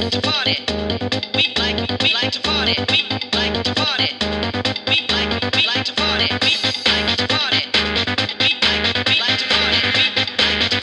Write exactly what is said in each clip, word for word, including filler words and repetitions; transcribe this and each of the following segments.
like to party. We like, we like to party. We like to party. We like, we like to party. We like to party. We like, we like to party. We like to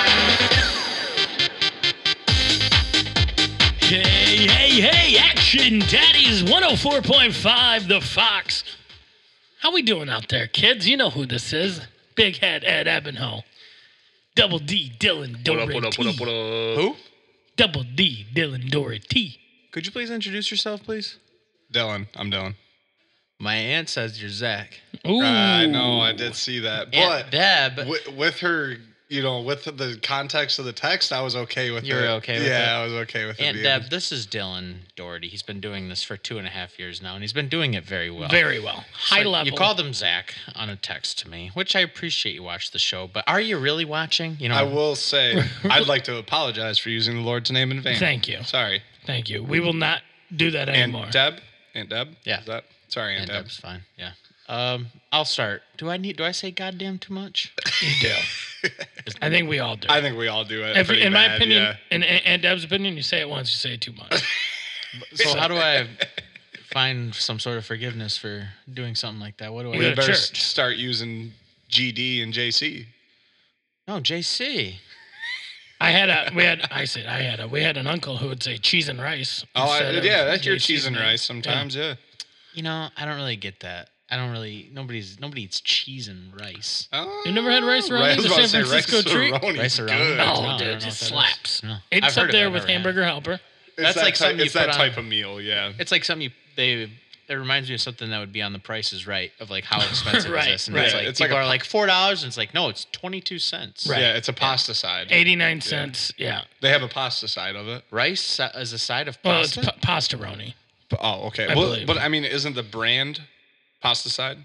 party. Hey, hey, hey, Action Daddies one oh four point five, The Fox. How we doing out there, kids? You know who this is. Big Head Ed Ebenho. Double D Dylan Doherty. What up, what up, what up, what up? Who? Double D Dylan Doherty. Could you please introduce yourself, please? Dylan. I'm Dylan. My aunt says you're Zach. Ooh. I know, I did see that. Aunt But Deb. with, with her, you know, with the context of the text, I was okay with it. You were okay with yeah, it? I was okay with Aunt it. Deb, this is Dylan Doherty. He's been doing this for two and a half years now, and he's been doing it very well. Very well. High So level. You called him Zach on a text to me, which I appreciate you watch the show, but are you really watching? You know, I will say, I'd like to apologize for using the Lord's name in vain. Thank you. Sorry. Thank you. We will not do that anymore. Aunt Deb? Aunt Deb? Yeah. Is that? Sorry, Aunt, Aunt Deb. Deb's fine. Yeah. Um, I'll start. Do I need? Do I say goddamn too much? You do. I think we all do. I think we all do it. If, pretty in my bad, opinion, yeah. in Aunt Deb's opinion, you say it once, you say it too much. So how do I find some sort of forgiveness for doing something like that? What do I? We We go to better church. s- start using G D and J C. No, J C. I had a, we had, I said, I had a, we had an uncle who would say cheese and rice. Oh, I, instead of yeah, that's your J C's cheese and name. rice sometimes, yeah. You know, I don't really get that. I don't really. Nobody's. Nobody eats cheese and rice. Oh, You never had rice right, I Aroni, was the about San to say, Francisco treat? rice-a-roni Rice is around. good. No, I don't dude, know it what that is. slaps. No. It's I've up heard of there it, with never had it. Hamburger Helper. It's That's that like type, something you it's that put on- type of meal, yeah. It's like something you. They. It reminds me of something that would be on The Price is Right of like how expensive Right, is this, and right. it's like It's like people a are po- like four dollars, and it's like no, it's twenty two cents. Right. Yeah, it's a pasta side. eighty-nine cents. Yeah. They have a pasta side of it. Rice si- as a side of Well, it's pasta. pa- pastaroni. But, oh, okay. I well, believe. but I mean, isn't the brand pasta side?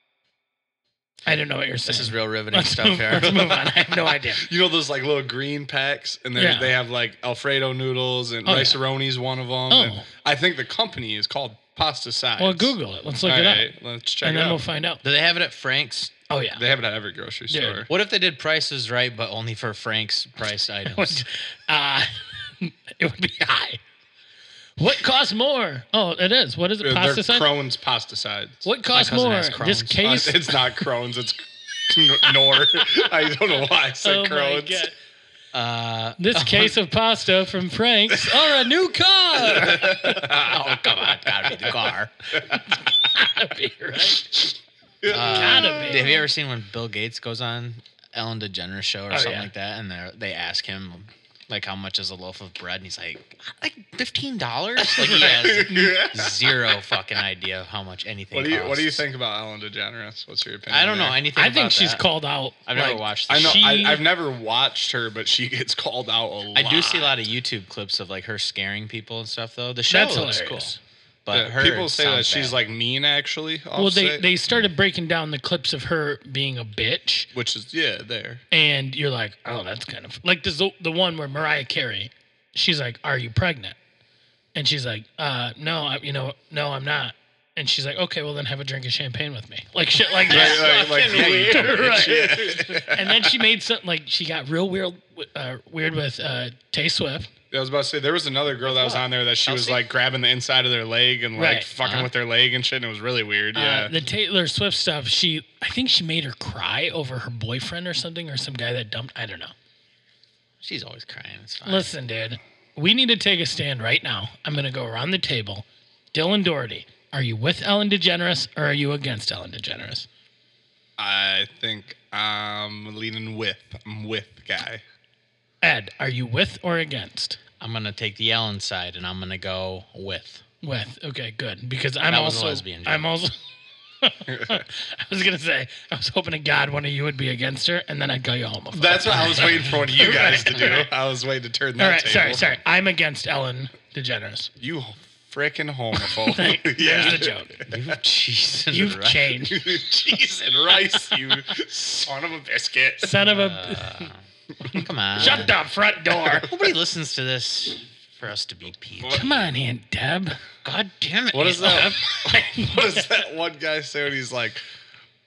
I don't know what you're saying. This is real riveting Let's stuff move, here. let's move on. I have no idea. You know those like little green packs, and they Yeah. they have like Alfredo noodles and Oh, yeah. rice-a-roni's one of them. Oh. And I think the company is called Pasta Sides. Well, Google it. Let's look All it right, up. let's check And it then out. we'll find out. Do they have it at Frank's? Oh, yeah. They have it at every grocery Dude. store. What if they did prices right, but only for Frank's price items? uh, it would be high. What costs more? Oh, it is. What is it? They're Pasta side? Crohn's Pasta Sides. What costs cousin more? has This Crohn's. case? Uh, it's not Crohn's. It's Nor. I don't know why I said oh, my Crohn's. God. Uh, This case of pasta from Frank's or a new car. oh come on, gotta be the car. Gotta be, right? Gotta be. Have you ever seen when Bill Gates goes on Ellen DeGeneres show or Oh, something yeah. like that, and they they ask him like how much is a loaf of bread, and he's like like fifteen dollars. Like he has zero fucking idea of how much anything. What do you costs. What do you think about Ellen DeGeneres? What's your opinion? I don't know there? anything. I about think she's that. called out. I've never like, watched. The I know. show. She- I, I've never watched her, but she gets called out a lot. I do see a lot of YouTube clips of like her scaring people and stuff though. The show That's looks hilarious. cool, but Yeah, her people say that sounds she's bad. like mean, actually. Well, they, offset, they started breaking down the clips of her being a bitch, which is yeah, there. and you're like, oh, that's kind of like this, the one where Mariah Carey, she's like, "Are you pregnant?" And she's like, "Uh, no, I, you know, no, I'm not." And she's like, "Okay, well then have a drink of champagne with me," like shit like that. Right, like, like, yeah, you Fucking dumb weird, bitch, right. And then she made something like she got real weird, uh, weird with uh, Tay Swift. I was about to say there was another girl that was on there that she was Chelsea? like grabbing the inside of their leg and like Right. fucking Uh-huh. with their leg and shit, and it was really weird. Yeah. Uh, the Taylor Swift stuff, she, I think she made her cry over her boyfriend or something, or some guy that dumped. I don't know. she's always crying. It's fine. Listen, dude, we need to take a stand right now. I'm going to go around the table. Dylan Doherty, are you with Ellen DeGeneres or are you against Ellen DeGeneres? I think I'm leaning with. I'm with guy. Ed, are you with or against? I'm gonna take the Ellen side, and I'm gonna go with. With. Okay, good. Because I'm That was a also. lesbian joke. I'm also. I was gonna say I was hoping to God one of you would be against her, and then I'd call you homophobe. That's what I was waiting for one of you guys to do. I was waiting to turn that All right, table. sorry, sorry. I'm against Ellen DeGeneres. You freaking homophobe. There's yeah. the joke. You cheese and You've rice. changed, Cheese and rice, you son of a biscuit. son of a. Uh, come on. Shut the front door. Nobody listens to this for us to be people. Come on, Aunt Deb. God damn it. What is Aunt that? Deb. What does that one guy say when he's like,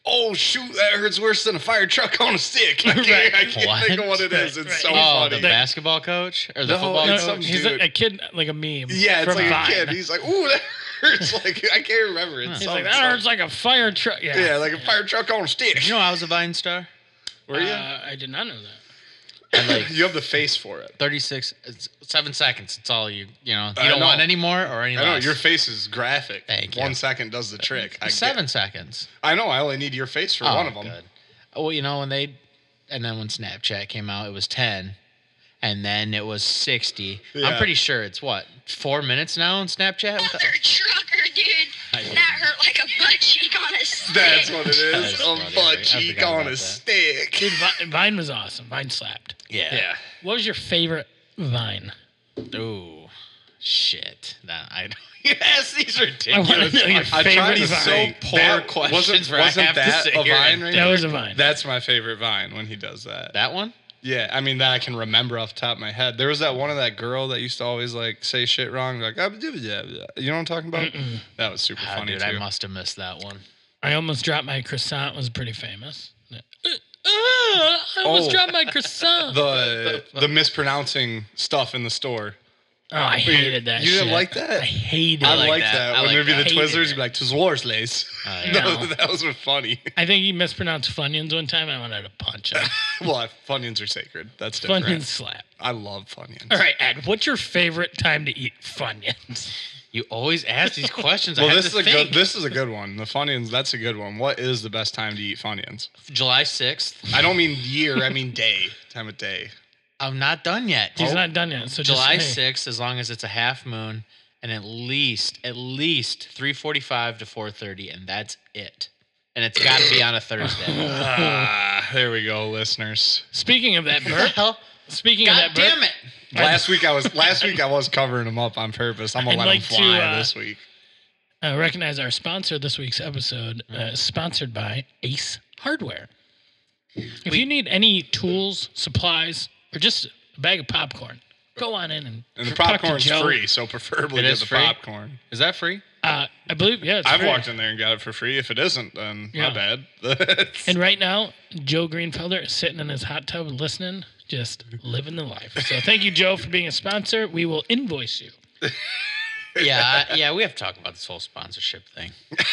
oh shoot, that hurts worse than a fire truck on a stick. I can't, Right. I can't What? think of what it is. It's Right. so Oh, funny. the basketball coach or the No, football No, it's coach? some he's dude. a, a kid, like a meme. Yeah, it's from like Vine. a kid. He's like, ooh, that hurts. Like I can't remember. It's He's some- like, that some- hurts like a fire truck. Yeah. Yeah, like a fire truck on a stick. You know, I was a Vine star. Were you? Uh, I did not know that. And like You have the face for it. thirty-six, it's seven seconds. It's all you, you know. You I don't know. want any more or any I know less. your face is graphic. Thank you. One second does the trick. I Seven Get, seconds. I know. I only need your face for Oh, one of them. good. Well, you know, when they, and then when Snapchat came out, it was ten. And then it was sixty. I'm Yeah. pretty sure it's what, four minutes now on Snapchat? With Mother trucker, dude. I didn't. That hurt like a butt cheek on a stick. That's what it That is. is A funny. I butt forgot cheek about on that. a stick. Dude, Vi- Vine was awesome. Vine slapped. yeah. Yeah. What was your favorite Vine? Ooh, shit. That I yes, these are I want ridiculous. to know your I favorite tried to Vine. so poor that questions Wasn't, where I wasn't have to that sit a here Vine and- right that there? was a Vine. That's my favorite Vine when he does that. That one? Yeah, I mean that I can remember off the top of my head. There was that one of that girl that used to always like say shit wrong, like "Ah, blah, blah, blah, blah." You know what I'm talking about? That was super Ah, funny dude, too. I must have missed that one. I almost dropped my croissant was pretty famous. Uh, uh, I almost Oh. dropped my croissant. the the mispronouncing stuff in the store. oh, I hated that You didn't shit. like that? I hated I it. like liked that. that. I When like there'd be that. the Hated Twizzlers, it. you'd be like Twizzlers. Uh, Yeah. that, No. was, that was funny. I think he mispronounced Funyuns one time. I wanted to punch him. Well, I- Funyuns are sacred. That's different. Funyuns slap. I love Funyuns. All right, Ed, what's your favorite time to eat Funyuns? You always ask these questions. Well, I have this is to a think. good. This is a good one. The Funyuns. That's a good one. What is the best time to eat Funyuns? July sixth. I don't mean year. I mean day. Time of day. I'm not done yet. He's Oh. not done yet. So July just, hey, sixth, as long as it's a half moon, and at least at least three forty-five to four thirty, and that's it. And it's got to be on a Thursday. Ah, there we go, listeners. Speaking of that burp, Hell, speaking God of that burp, damn it! Last week I was. Last week I was covering them up on purpose. I'm gonna I'd let like them to, fly uh, this week. uh, recognize our sponsor this week's episode, uh, sponsored by Ace Hardware. If you need any tools, supplies, or just a bag of popcorn, go on in and And the talk to popcorn's Joe. free, so preferably It get is the free? popcorn. Is that free? Uh, I believe, yeah, it's I've free. walked in there and got it for free. If it isn't, then Yeah. my bad. And right now, Joe Greenfelder is sitting in his hot tub listening, just living the life. So thank you, Joe, for being a sponsor. We will invoice you. Yeah, I, yeah. We have to talk about this whole sponsorship thing.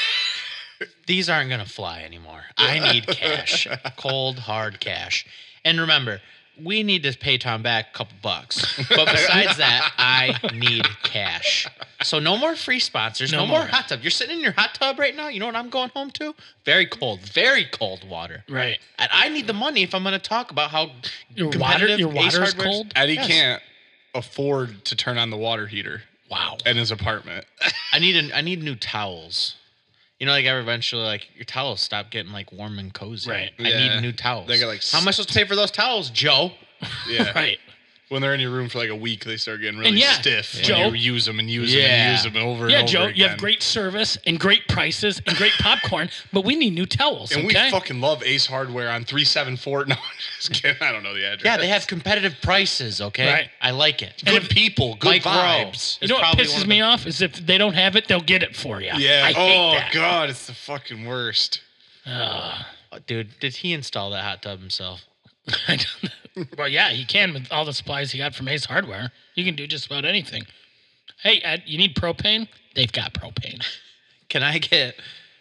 These aren't gonna fly anymore. I need cash, cold hard cash. And remember, we need to pay Tom back a couple bucks. But besides that, I need cash. So no more free sponsors. No No, more more. hot tub. You're sitting in your hot tub right now. You know what I'm going home to? Very cold, very cold water. Right. And I need the money if I'm going to talk about how Your water, competitive your Ace water's Hardware's- cold? Eddie Yes. can't afford to turn on the water heater Wow. in his apartment. I need an, I need new towels. You know, like eventually, like your towels stop getting like warm and cozy. Right. I Yeah. need new towels. They get, like, how am I supposed to pay for those towels, Joe? Yeah. Right. When they're in your room for like a week, they start getting really And yeah, stiff. Joe- When you use them and use them Yeah. and use them over Yeah, and over Joe, again. you have great service and great prices and great popcorn, but we need new towels, And okay? we fucking love Ace Hardware on three seventy-four. No, just kidding. I don't know the address. Yeah, they have competitive prices. Okay, Right. I like it. good people, good Mike Rowe vibes. you is know what probably pisses one of me the- off is if they don't have it, they'll get it for you. Yeah. I hate oh that. god, it's the fucking worst. Ugh. Oh, dude, did he install that hot tub himself? I don't know. Well, yeah, he can with all the supplies he got from Ace Hardware. You can do just about anything. Hey, Ed, you need propane? They've got propane. Can I get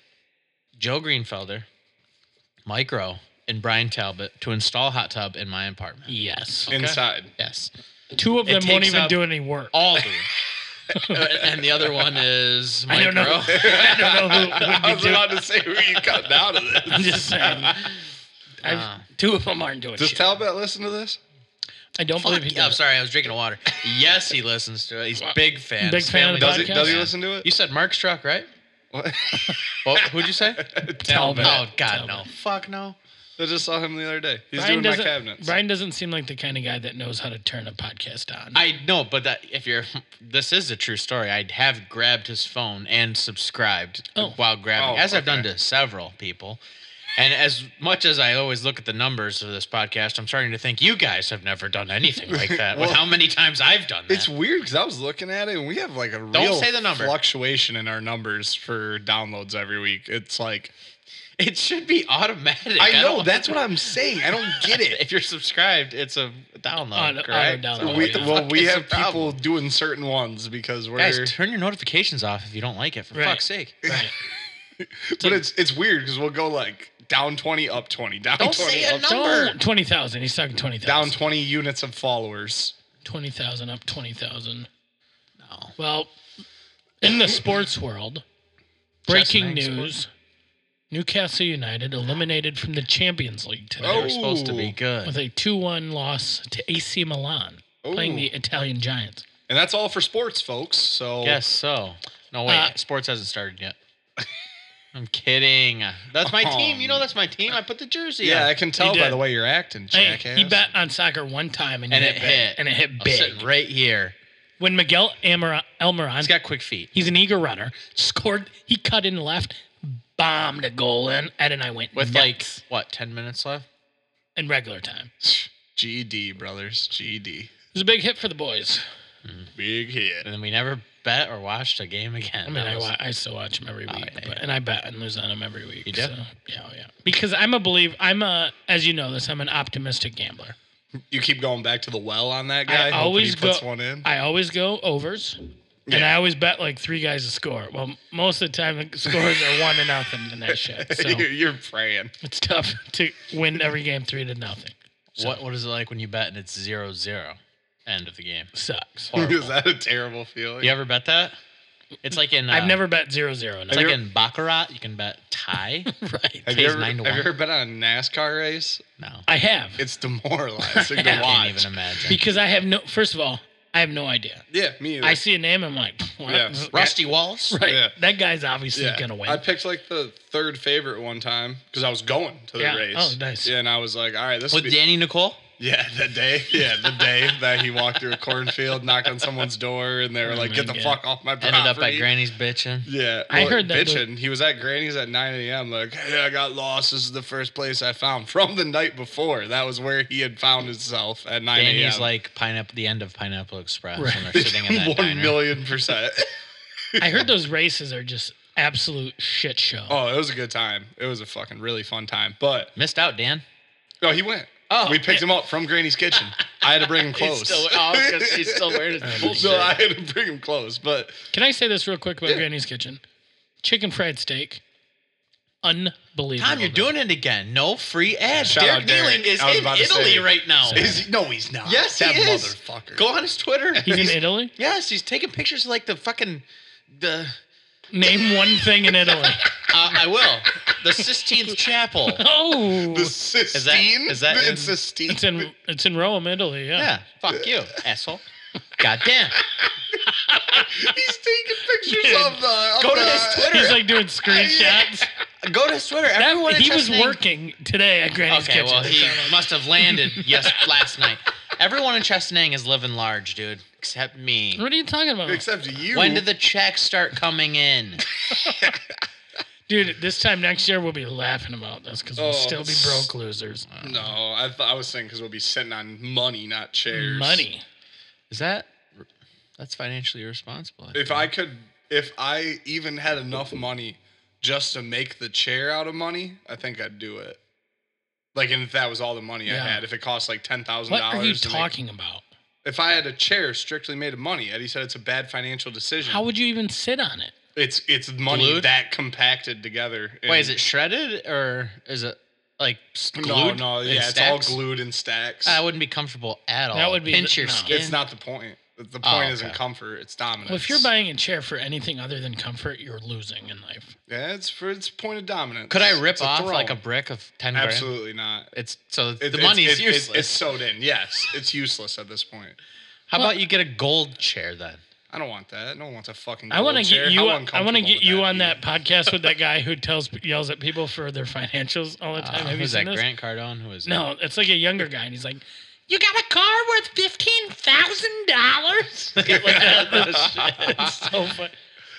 Joe Greenfelder, Mike Rowe, and Brian Talbot to install a hot tub in my apartment? Yes. Inside. Yes, Two of It them won't takes even up do any work. all do. Uh, and the other one is Mike I don't know. Rowe. I don't know who would I be was doing. about to say who you cut out of this. I'm just saying. I've, Uh. two of them aren't doing Does shit. Talbot listen to this? I don't believe Fuck he yeah, I'm does. sorry, I was drinking water. Yes, he listens to it. He's a big fan. Big His fan of family the Does he? podcast? Does he Yeah. listen to it? You said Mark's truck, right? What? Well, who'd you say? Talbot. Oh God, Talbot. no! Fuck no! I just saw him the other day. He's Brian doing my doesn't, cabinets. Brian doesn't seem like the kind of guy that knows how to turn a podcast on. I know, but that if you're, this is a true story. I have grabbed his phone and subscribed Oh. while grabbing, Oh, as I've done okay. to several people. And as much as I always look at the numbers of this podcast, I'm starting to think you guys have never done anything like that. with Well, how many times I've done that? It's weird because I was looking at it and we have like a Don't real say the number. fluctuation in our numbers for downloads every week. It's like It should be automatic. I know. don't- That's what I'm saying. I don't get it. If you're subscribed, it's a download, Auto- correct? auto download, we, yeah. well, we It's a have people problem. doing certain ones because we're. Guys, turn your notifications off if you don't like it, for Right. fuck's sake. Right. but it's it's weird because we'll go like down twenty, up twenty, down Don't twenty, say a up number. Don't twenty thousand. He's talking twenty down thousand. twenty units of followers. Twenty thousand up twenty thousand. No. Well, in the sports world, breaking Chess and news: Newcastle United eliminated from the Champions League today Oh. They were supposed to be good. with a two one loss to A C Milan, playing Ooh. the Italian Giants. And that's all for sports, folks. So Guess so. No, wait. Uh, Sports hasn't started yet. I'm kidding. That's my team. You know that's my team. I put the jersey yeah, on. I can tell He by did. the way you're acting, Hey, jackass. he bet on soccer one time and, And he it big. hit. and it hit I'm big. sitting right here. When Miguel Almir- Almiron, He's got quick feet. he's an eager runner, scored. He cut in left, bombed a goal in. Ed and I went With nuts like, what, ten minutes left? in regular time. G E D, brothers. G E D. It was a big hit for the boys. Big hit. And then we never bet or watched a game again. I mean, That I, was- wa- I still watch them every week, yeah, but, yeah. and I bet and lose on them every week. You do? So, yeah, oh, yeah. Because I'm a believe. I'm a, as you know this, I'm an optimistic gambler. You keep going back to the well on that guy. I hoping always he puts go. one in. I always go overs, and Yeah. I always bet like three guys to score. Well, most of the time the scores are one to nothing in that shit. So You're- You're praying. it's tough to win every game three to nothing. So, What What is it like when you bet and it's zero zero? End of the game. sucks. Is that a terrible feeling? You ever bet that? It's like in. Uh, I've never bet zero zero. No. It's like in Baccarat. You can bet tie. right. Have Pays you ever, nine to have you one. ever been on a NASCAR race? No. I have It's demoralizing I to I watch. can't even imagine. because I have no. First of all, I have no idea. Yeah, me either. I see a name, I'm like, what? Yeah. Rusty Wallace. Right. Yeah. That guy's obviously yeah. gonna win. I picked like the third favorite one time because I was going to the Yeah. race. Oh, nice. Yeah, and I was like, all right, this With would be. Danny Nicole. Yeah, the day. Yeah, the day that he walked through a cornfield, knocked on someone's door, and they were Oh like, my "Get the God. fuck off my property." Ended up at Granny's bitching. Yeah, I well, heard that the- bitching. He was at Granny's at nine a.m. Like, hey, I got lost. This is the first place I found from the night before. That was where he had found himself at nine a.m. Danny's like pineapple. The end of Pineapple Express Right. when they're sitting in that one diner. million percent. I heard those races are just absolute shit show. Oh, it was a good time. It was a fucking really fun time. But Missed out, Dan. no, he went. Oh, we picked him up from Granny's kitchen. I had to bring him close. He's still, oh, I was gonna say he's still wearing his bullshit. No, I had to bring him close. But Can I say this real quick about Yeah. Granny's Kitchen? Chicken fried steak. Unbelievable. Tom, you're doing it again. No free ads. Shout Derek out Derek. Nealing is I was in about to Italy say. right now. is he, no, he's not. Yes, he that is. motherfucker. Go on his Twitter. He's in Italy? Yes, he's taking pictures of like the fucking the. Name one thing in Italy. Uh, I will. The Sistine Chapel. Oh. The Sistine. is that the in- Sistine? It's in it's in Rome, Italy, yeah. Yeah. Fuck you, asshole. Goddamn. He's taking pictures Dude, of the. Of go to the, his Twitter. He's like doing screenshots. Go to his Twitter. That, Everyone in he was Chesaning- working today at Granny's Okay, Kitchen. well, he must have landed yes last night. Everyone in Chesaning is living large, dude, except me. What are you talking about? Except you. When did the checks start coming in? Dude, this time next year we'll be laughing about this because we'll Oh, still be s- broke losers. No, I th- I was saying because we'll be sitting on money, not chairs. Money. Is that that's financially irresponsible? I If think. I could, if I even had enough money just to make the chair out of money, I think I'd do it. Like, and if that was all the money I Yeah. had, if it cost like ten thousand What dollars. are you talking about? If I had a chair strictly made of money, Eddie said it's a bad financial decision. How would you even sit on it? It's it's money Glued? that compacted together. Wait, in- is it shredded or is it like s- glued? No, no, in yeah, it's all stacks? glued in stacks. I wouldn't be comfortable at all. That would be pinch the- your no. skin. It's not the point. The point Oh, isn't okay. comfort; it's dominance. Well, if you're buying a chair for anything other than comfort, you're losing in life. yeah, it's for its point of dominance. Could I rip It's a off throne. like a brick of ten grand? Absolutely not. It's so It- the it's- money's it- it- useless. It's sewed in. Yes, it's useless at this point. How Well- about you get a gold chair then? I don't want that. No one wants a fucking. I want to gold chair. get you. How On, I want to uncomfortable get would you that on be? that podcast with that guy who tells yells at people for their financials all the time. Uh, Have you who's seen that? this? Grant Cardone? Who is No, it's like a younger guy, and he's like, "You got a car worth fifteen thousand dollars." It's so fun.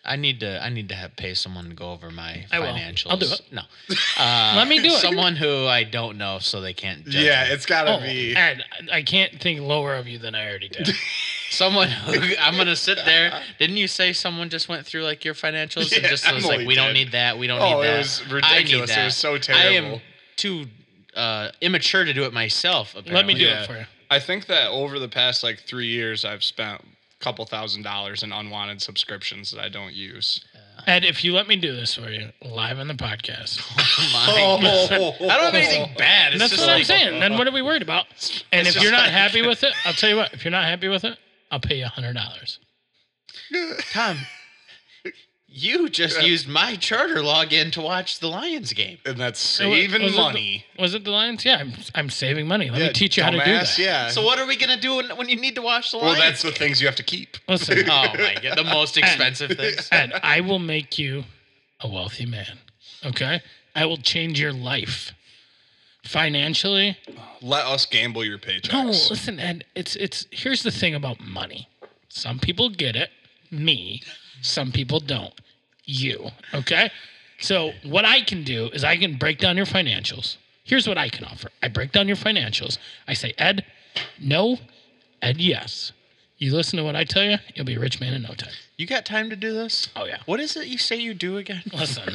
I need to. I need to have pay someone to go over my I will. financials. I'll do it. No, uh, Let me do it. Someone who I don't know, so they can't. Judge Yeah, me. it's gotta Oh, be. Ed, I can't think lower of you than I already did. Someone who I'm gonna sit there. Didn't you say someone just went through like your financials and Yeah, just was Emily like, we don't did. need that, we don't Oh, need it that. was I need ridiculous. It that. was so I terrible. am too uh, immature to do it myself. Apparently. Let me do Yeah. it for you. I think that over the past like three years, I've spent a couple thousand dollars in unwanted subscriptions that I don't use. Ed, if you let me do this for you live on the podcast, Oh my. I don't have anything bad. It's that's just what I'm like, saying. Then what are we worried about? And if just you're not like- happy with it, I'll tell you what. If you're not happy with it, I'll pay you a hundred dollars. Tom, you just used my charter login to watch the Lions game. And that's saving was money. It the, was it the Lions? Yeah, I'm, I'm saving money. Let Yeah, me teach you how to do dumbass, that. Yeah. So what are we gonna do when, when you need to watch the well, Lions? that's the game? things you have to keep. Listen, Oh my god, the most expensive things. Ed, I will make you a wealthy man. Okay, I will change your life financially. Let us gamble your paychecks. No, listen, Ed. It's it's. Here's the thing about money. Some people get it. Me. Some people don't. You. Okay. So what I can do is I can break down your financials. Here's what I can offer. I break down your financials. I say, Ed, no. Ed, yes. You listen to what I tell you, you'll be a rich man in no time. You got time to do this? Oh yeah. What is it you say you do again? Listen.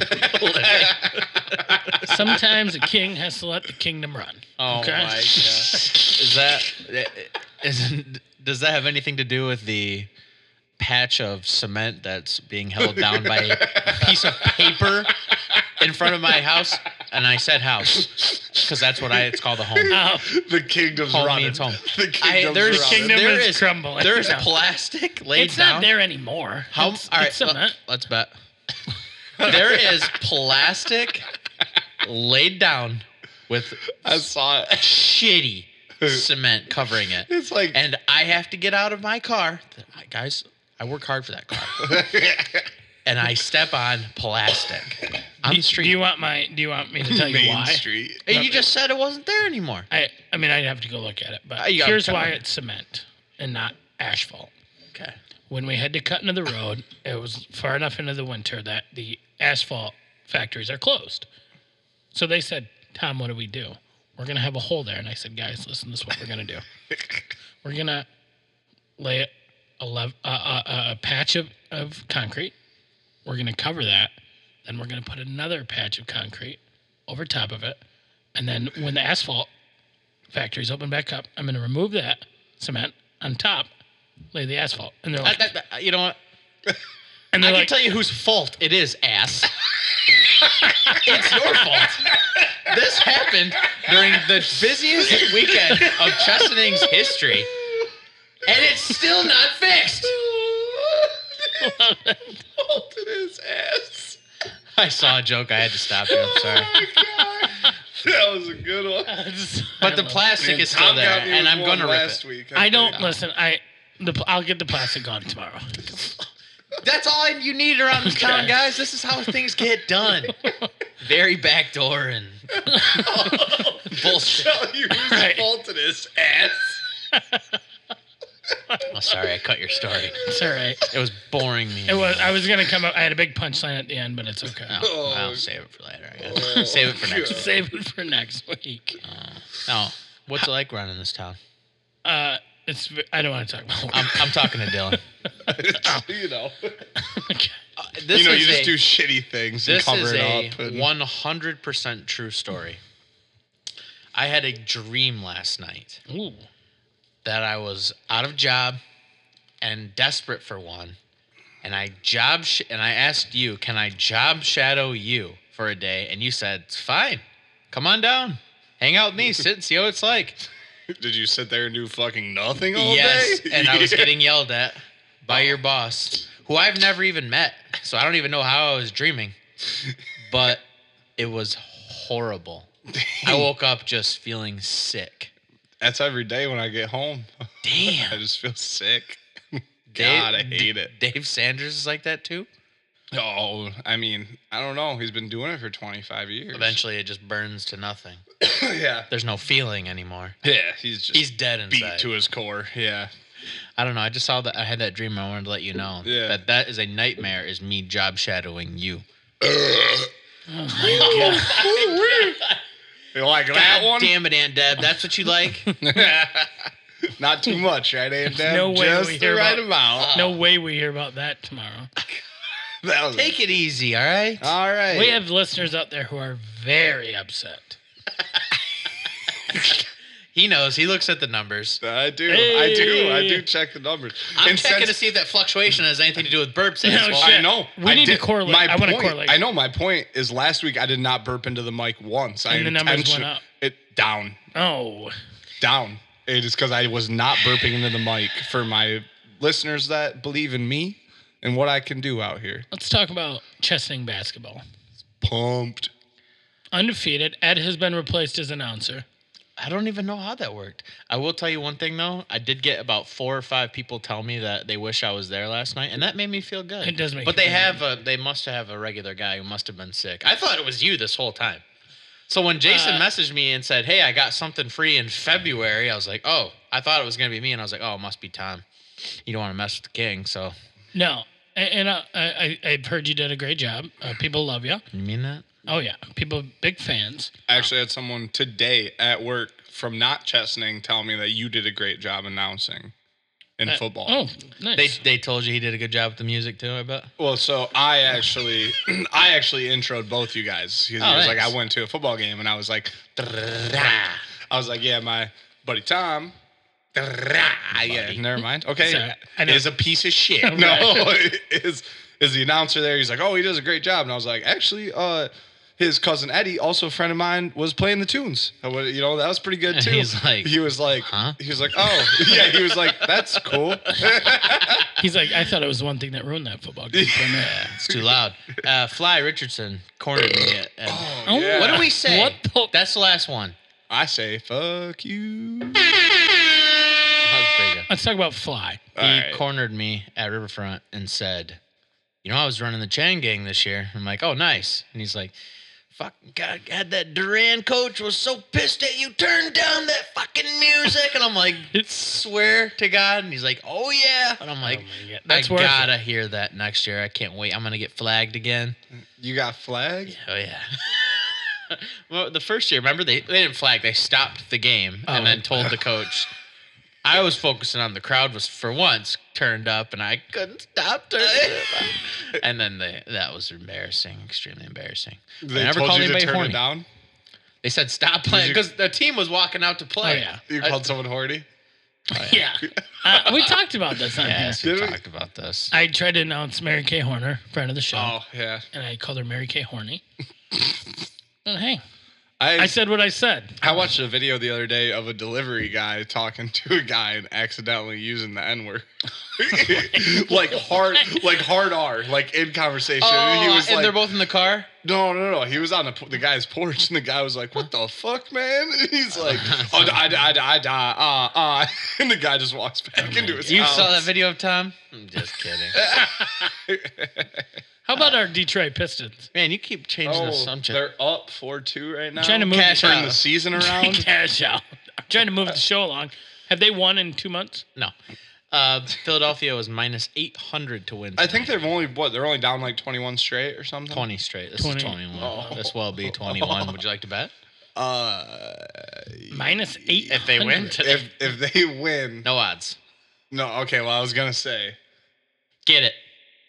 Sometimes a king has to let the kingdom run. Oh okay? my god. Is that is does that have anything to do with the patch of cement that's being held down by a piece of paper in front of my house? And I said house because that's what I. It's called a home. Oh, The kingdom's Home running. means home. The I, kingdom's there's running. kingdom there is is crumbling. There's No. plastic laid it's down. not there anymore. How? It's, all right, it's cement. let- let's bet. There is plastic laid down with I saw it. shitty cement covering it. It's like And I have to get out of my car. Guys, I work hard for that car. And I step on plastic on do, the street. do you want my? Do you want me to tell you Main why? Street. and you just said it wasn't there anymore. I I mean I'd have to go look at it, but Uh, you gotta here's tell why me. it's cement and not asphalt. Okay. When we had to cut into the road, it was far enough into the winter that the asphalt factories are closed. So they said, Tom, what do we do? We're gonna have a hole there, and I said, guys, listen, this is what we're gonna do. We're gonna lay a, lev- uh, uh, a patch of, of concrete. We're gonna cover that. Then we're gonna put another patch of concrete over top of it. And then when the asphalt factories open back up, I'm gonna remove that cement on top, lay the asphalt. And they're I, like, I- I- you know what? and I they're can like, tell you whose fault it is, ass. It's your fault. This happened during the busiest weekend of Chestening's history, and it's still not fixed. Bolted his ass. I saw a joke. I had to stop you. I'm sorry. That was a good one. But the know. plastic Man, is still Tom there, got me and with I'm one going to rip last it. week. I don't think. listen. I the I'll get the plastic gone tomorrow. That's all you need around this town, Okay. guys. This is how things get done. Very backdoor and bullshit. Tell you who's Right. bolted his ass. Oh, sorry, I cut your story. It's all right. It was boring me. It was. I was gonna come up. I had a big punchline at the end, but it's okay. Oh, I'll save it for later. I guess. Save it for next week. Save it for next week. No, what's it like running this town? Uh, it's. I don't want to talk about. I'm, I'm talking to Dylan. you know. Okay. Uh, this you know, is you just a, do shitty things and This cover is it a up. and- one hundred percent true story. I had a dream last night Ooh. that I was out of job and desperate for one, and I job sh- and I asked you, can I job shadow you for a day? And you said, it's fine. Come on down. Hang out with me. Sit and see what it's like. Did you sit there and do fucking nothing all Yes, day? and I was Yeah. getting yelled at by your boss, who I've never even met, so I don't even know how I was dreaming. But it was horrible. I woke up just feeling sick. That's every day when I get home. I Damn. just feel sick. Dave- God, I hate D- it. Dave Sanders is like that too. Oh, I mean, I don't know. He's been doing it for twenty-five years. Eventually, it just burns to nothing. yeah. There's no feeling anymore. Yeah, he's just He's dead beat inside. to his core. Yeah. I don't know. I just saw that. I had that dream. I wanted to let you know Yeah. that that is a nightmare. Is me job shadowing you. You like that God one? damn it, Aunt Deb. That's what you like. Not too much, right, Aunt Deb? No way Just we the hear right about- amount. No way we hear about that tomorrow. That was Take it easy, all right. All right. We have listeners out there who are very upset. He knows. He looks at the numbers. I do. I do. I Hey. do check the numbers. I'm And checking since- to see if that fluctuation has anything to do with burps. No asshole. shit. I know. We I need to did- correlate. My I wanna point- correlate. I know. My point is last week I did not burp into the mic once. I And the numbers intention- went up. It down, Oh, down. It is because I was not burping into the mic for my listeners that believe in me and what I can do out here. let's talk about Chesting basketball. Pumped. Undefeated. Ed has been replaced as announcer. I don't even know how that worked. I will tell you one thing though. I did get about four or five people tell me that they wish I was there last night, and that made me feel good. It does make But you they feel have a. They must have a regular guy who must have been sick. I thought it was you this whole time. So when Jason Uh, messaged me and said, "Hey, I got something free in February," I was like, "Oh, I thought it was gonna be me," and I was like, "Oh, it must be Tom. You don't want to mess with the king, so No, and, and uh, I, I, I've heard you did a great job. Uh, people love you. you mean that?" Oh yeah, people big fans. I actually had someone today at work from not Chesning tell me that you did a great job announcing in Uh, football. Oh, They nice. they told you he did a good job with the music too. I bet. Well, so I actually, I actually introed both you guys. He, he Oh, was like, thanks. I went to a football game, and I was like, I was like, yeah, my buddy Tom. Yeah, never mind. Okay, Sorry, I know. is a piece of shit. No, is is the announcer there? He's like, oh, he does a great job, and I was like, actually, uh, his cousin Eddie, also a friend of mine, was playing the tunes. I would- You know, that was pretty good And too. he's like, he was like, huh? he was like, oh, yeah, he was like, that's cool. He's like, I thought it was one thing that ruined that football game for me. Yeah, it's too loud. Uh, Fly Richardson cornered me. At, at- Oh, yeah. What do we say? What the- That's the last one. I say, fuck you. That was pretty good. Let's talk about Fly. He All right. cornered me at Riverfront and said, "You know, I was running the Chang gang this year." I'm like, "Oh, nice." And he's like, "Fuck, God, God, that Duran coach was so pissed at you. Turned down that fucking music." And I'm like, "Swear to God." And he's like, "Oh yeah." And I'm like, my God. "I That's worth gotta it. hear that next year. I can't wait. I'm gonna get flagged again." You got flagged? Oh yeah. Well, the first year, remember they they didn't flag. They stopped the game Oh. and then told the coach. I was focusing on the crowd was for once turned up, and I couldn't stop turning it up. And then they that was embarrassing, extremely embarrassing. They I never told called you to anybody turn horny. it down? They said stop playing you- because the team was walking out to play. Oh, yeah. You I- called someone horny? Yeah, uh, we talked about this on Yes, here. we Did we? talked about this. I tried to announce Mary Kay Horner, friend of the show, Oh, yeah. and I called her Mary Kay Horny. And hey, I, I said what I said. I watched a video the other day of a delivery guy talking to a guy and accidentally using the N word. like hard, like hard R, like in conversation. and he Oh, was and like, they're both in the car. no, no, no. He was on the, p- the guy's porch, and the guy was like, "What the fuck, man?" And he's like, "Oh, I, I, I, I, uh, uh," and the guy just walks back into his You house. saw that video of Tom? I'm just kidding. How about our Detroit Pistons? Man, you keep changing the Oh, subject. they're up four two right now. Trying to move Cash the, turn out. the season around. cash out. I'm trying to move the show along. Have they won in two months? No. Uh, Philadelphia was minus eight hundred to win. I think they've only what they're only down like twenty-one straight or something. twenty straight. This twenty. is twenty-one. Oh. This will be twenty-one. Would you like to bet? Uh, Minus eight. If they win today. if if they win, No odds. no. Okay, well I was gonna say Get it.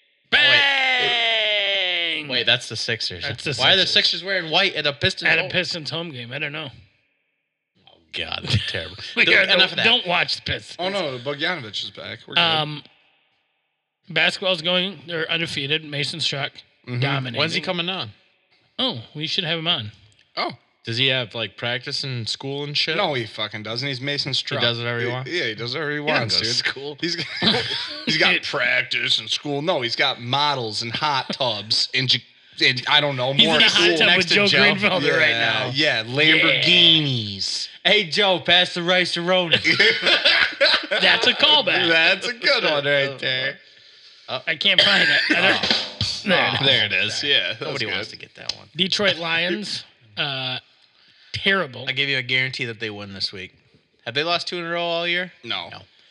Bang! Wait, that's the Sixers. That's the Why are the Sixers. Sixers wearing white at a Pistons? At a home? Pistons home game. I don't know. Oh, God, that's terrible. We Dude, gotta- enough of that. Don't watch the Pistons. oh no, Bogdanovich is back. We're good. Um, basketball's going. They're undefeated. Mason Struck Mhm. dominating. When's he coming on? Oh, we should have him on. oh Does he have like practice in school and shit? no, he fucking doesn't. He's Mason Struck. does whatever he wants? Yeah, he does whatever he He doesn't wants, go to dude. school. He's got, he's got practice in school. No, he's got models and hot tubs and, j- and I don't know He's more in a cool. hot tub next with to Joe Joe. Greenfelder yeah, right now. Yeah, Lamborghinis. Hey, Joe, pass the rice to Ronan. That's a callback. That's a good one right there. I can't find it. I don't, there, it is. There it is. Yeah, that was Nobody good. wants to get that one. Detroit Lions. Uh, terrible. I give you a guarantee that they win this week. Have they lost two in a row all year? No. No.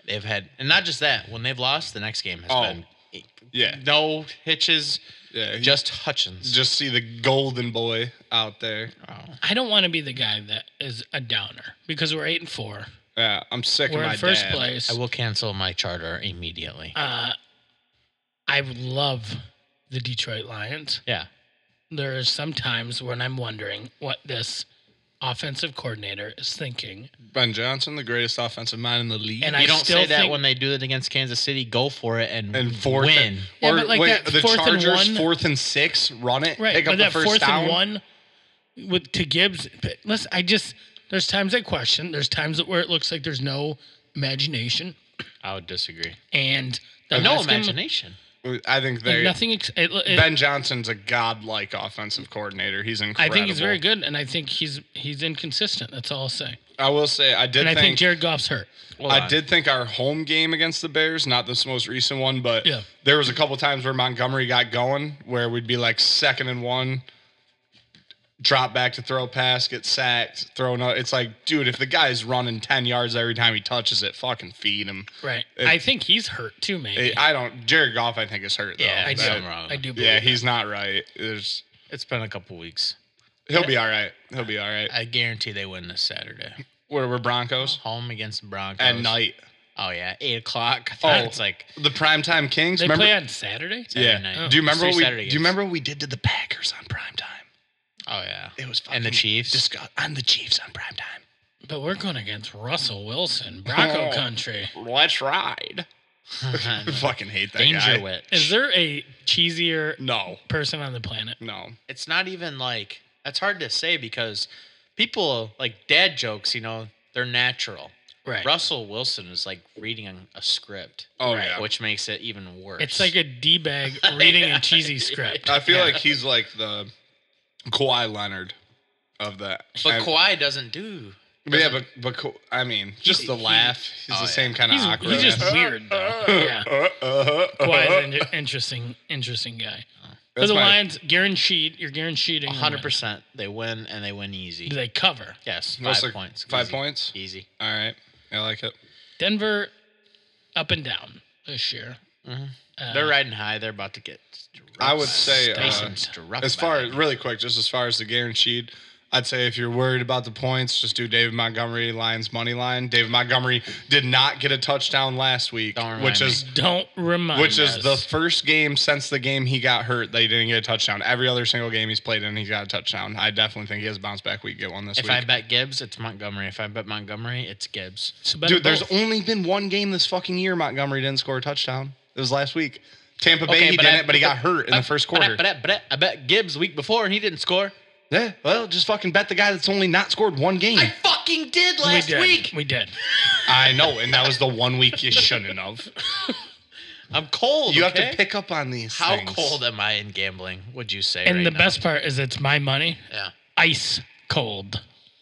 They've had, and not just that. When they've lost, the next game has Oh, been yeah. no hitches, Yeah, he- just Hutchins. Just see the golden boy out there. oh. I don't want to be the guy that is a downer because we're eight and four. Yeah, I'm sick We're of my in first dad. place. I will cancel my charter immediately. Uh, I love the Detroit Lions. yeah. There are some times when I'm wondering what this offensive coordinator is thinking. Ben Johnson, the greatest offensive mind in the league. And You I don't still say that think- when they do it against Kansas City. Go for it and, and fourth win. And, Yeah, or but like wait, that the fourth and Chargers one- fourth and six, run it, Right, pick but up the that first fourth down. and one with to Gibbs. but Listen, I just there's times I question. There's times where it looks like there's no imagination I would disagree. and the No last game- imagination. I think like they. nothing. Ex- it, it, Ben Johnson's a godlike offensive coordinator. He's I incredible. think he's very good, and I think he's he's inconsistent. That's all I'll say. I will say, I did And I think, think Jared Goff's hurt. Hold I on. did think our home game against the Bears, not this most recent one, but Yeah. there was a couple times where Montgomery got going, where we'd be like second and one, drop back to throw a pass, get sacked, throw no. It's like, dude, if the guy's running ten yards every time he touches it, fucking feed him. Right. It- I think he's hurt too. Maybe. I don't. Jared Goff, I think, is hurt. Though. Yeah, I do. That- something wrong. I do. Believe Yeah, that. he's not right. There's. It's been a couple weeks. He'll be all right. He'll be all right. I guarantee they win this Saturday. Where we're Broncos Home against the Broncos. at night. Oh, yeah. eight o'clock. Oh. It's like The primetime Kings. They remember? play on Saturday. Saturday yeah. night. Oh. Do you remember Three what we? Saturday Do you games. remember what we did to the Packers on primetime? Oh, yeah. It was And the fucking Chiefs? disgust- on the Chiefs on primetime. But we're going against Russell Wilson, Bronco Oh. country. Let's ride. I fucking hate that Danger guy. witch. Is there a cheesier No, person on the planet? no. It's not even like, that's hard to say because people, like dad jokes, you know, they're natural. Right. Russell Wilson is like reading a script. Oh, right, yeah. Which makes it even worse. It's like a d bag reading a cheesy script. I feel like he's like the Kawhi Leonard of that. But And- Kawhi doesn't do. but yeah, but but Ka- I mean, just the he- laugh. He's oh, the yeah. same kind of He's, awkward. he's just weird though. Yeah. Uh, Kawhi's an interesting, interesting guy. For That's the my- Lions, guaranteed. You're guaranteed. one hundred percent. They win and they win easy. Do they cover? Yes. What's Five the- points. five Easy. points? Easy. All right, I like it. Denver, up and down this year. Mhm. Uh, They're riding high. They're about to get. struck I would by- say, uh, Mason struck As by far lightning. really quick, just as far as the guaranteed, I'd say if you're worried about the points, just do David Montgomery Lions money line. David Montgomery did not get a touchdown last week, Don't remind which me. is Don't remind which is us. the first game since the game he got hurt that he didn't get a touchdown. Every other single game he's played in, he's got a touchdown. I definitely think he has a bounce back week. Get one this If week. I bet Gibbs, it's Montgomery. If I bet Montgomery, it's Gibbs. So bet Dude, there's both. only been one game this fucking year Montgomery didn't score a touchdown. It was last week. Tampa Bay, Okay, he but I- didn't, but he got hurt in the first But I, quarter. but I, but I, I bet Gibbs the week before and he didn't score. Yeah, well, just fucking bet the guy that's only not scored one game. I fucking did we last did. week. We did. I know, and that was the one week you shouldn't have. I'm cold. You okay? have to pick up on these How things. cold am I in gambling? Would you say? And right the now? best part is it's my money. Yeah. Ice cold.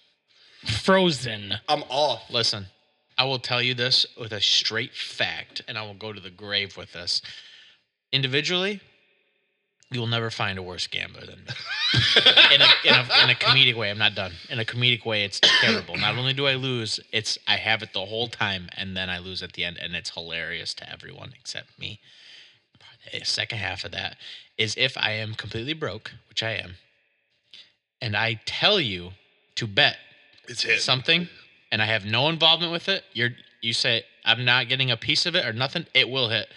Frozen. I'm off. Listen, I will tell you this with a straight fact, and I will go to the grave with this. Individually, you will never find a worse gambler than me. in, a, in, a, in a comedic way, I'm not done. In a comedic way, it's terrible. Not only do I lose, it's I have it the whole time, and then I lose at the end, and it's hilarious to everyone except me. The second half of that is if I am completely broke, which I am, and I tell you to bet It's hit. something and I have no involvement with it, you're you say I'm not getting a piece of it or nothing, it will hit.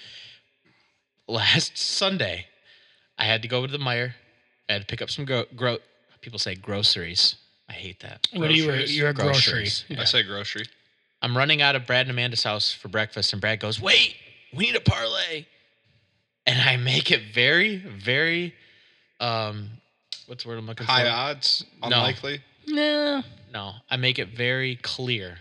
Last Sunday, I had to go to the Meijer. I had to pick up some gro, gro people say groceries. I hate that. What are you? Groceries. You're a grocery. Groceries. I say grocery. I'm running out of Brad and Amanda's house for breakfast, and Brad goes, "Wait, we need a parlay." And I make it very, very, um, what's the word I'm looking High for? odds, unlikely. No. No, I make it very clear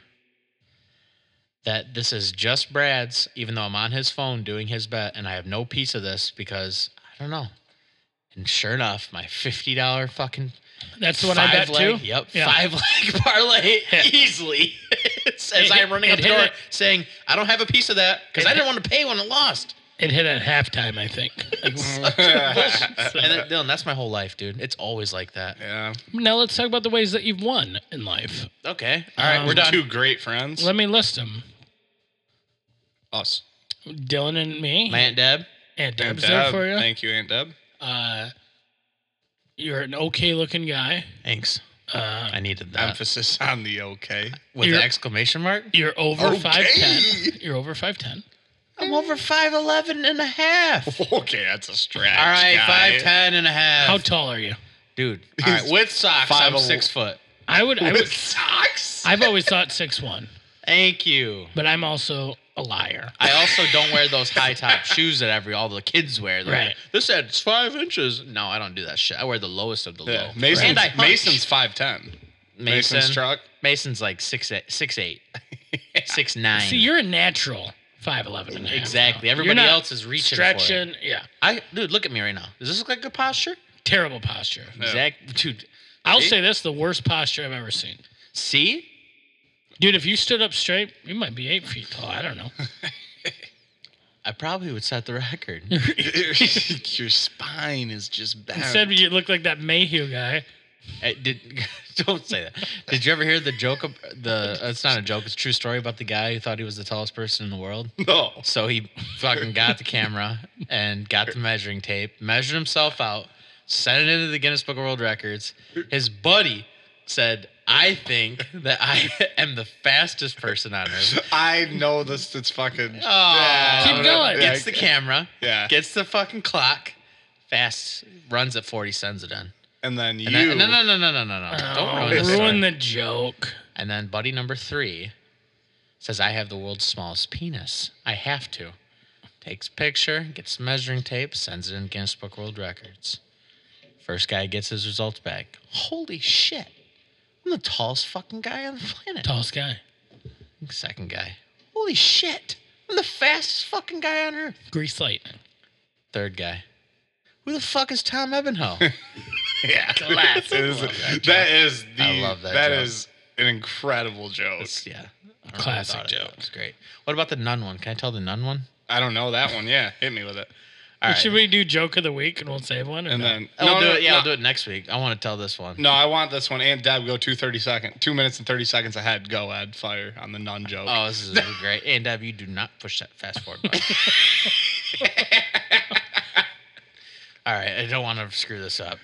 that this is just Brad's, even though I'm on his phone doing his bet, and I have no piece of this because I don't know. And sure enough, my fifty dollar fucking That's the one I bet leg, too. Yep, Yeah. five leg parlay easily. As It I'm hit- running it up the hit door it. saying, "I don't have a piece of that because It I didn't hit- want to pay when it lost." It hit at halftime, I think. And then, Dylan, that's my whole life, dude. It's always like that. Yeah. Now let's talk about the ways that you've won in life. Okay, all right, Um, we're done. Two great friends. Let me list them. Us. Dylan and me. My Aunt Deb. Aunt Aunt Deb's there Deb. for you. Thank you, Aunt Deb. Uh, you're an okay looking guy. Thanks. Uh, I needed that. Emphasis on the okay. With You're- an exclamation mark? you're over Okay. five ten. You're over five ten. I'm over five eleven and a half. Okay, that's a stretch. All right, guy. five ten and a half. How tall are you? Dude, all right, with socks, five I'm el- six foot. I would. I With would. socks? I've always thought six one, Thank you. but I'm also a liar. I also don't wear those high top shoes that every all the kids wear. They're Right. like, this ad's five inches. No, I don't do that shit. I wear the lowest of the Yeah. low. Mason's, And I hunch. Mason's five ten. Mason. Mason's truck. Mason's like six eight, six eight, six nine. See, you're a natural five eleven and a half. Exactly. now. Everybody You're not else is reaching for it. stretching. Yeah, I dude, look at me right now. Does this look like good posture? terrible posture. Exact, dude. I'll See? say this: the worst posture I've ever seen. See, Dude, if you stood up straight, you might be eight feet tall. I don't know. I probably would set the record. Your spine is just bad. Instead, you look like that Mayhew guy. Eh, did don't say that. Did you ever hear the joke? Of, the it's not a joke. It's a true story about the guy who thought he was the tallest person in the world. No. So he fucking got the camera and got the measuring tape, measured himself out, sent it into the Guinness Book of World Records. His buddy said, "I think that I am the fastest person on earth." I know this. It's fucking. Oh, Keep going. Gets the camera. Yeah. Gets the fucking clock. Fast runs at forty, sends it in. And then you. And then, no, no, no, no, no, no, no. Don't Oh, ruin this. ruin story. the joke. And then buddy number three says, "I have the world's smallest penis. I have to." Takes a picture, gets measuring tape, sends it in Guinness Book of World Records. First guy gets his results back. Holy shit. I'm the tallest fucking guy on the planet. Tallest guy. Second guy. Holy shit. I'm the fastest fucking guy on earth. Grease lightning. Third guy. Who the fuck is Tom Ebenho? Yeah. Classic. It is- love that that is the. I love that That joke. is an incredible joke. It's- yeah. I don't know Classic who thought it. joke. It's great. What about the nun one? Can I tell the nun one? I don't know that one. Yeah, hit me with it. All right. Should we do joke of the week and we'll save one? or And no? then I'll no, do no, it. Yeah, no, I'll do it next week. I want to tell this one. No, I want this one. Aunt Deb, go two thirty second, two minutes and thirty seconds ahead. Go, Ed. Fire on the nun joke. Oh, this is great. And Deb, you do not push that fast forward button. All right, I don't want to screw this up.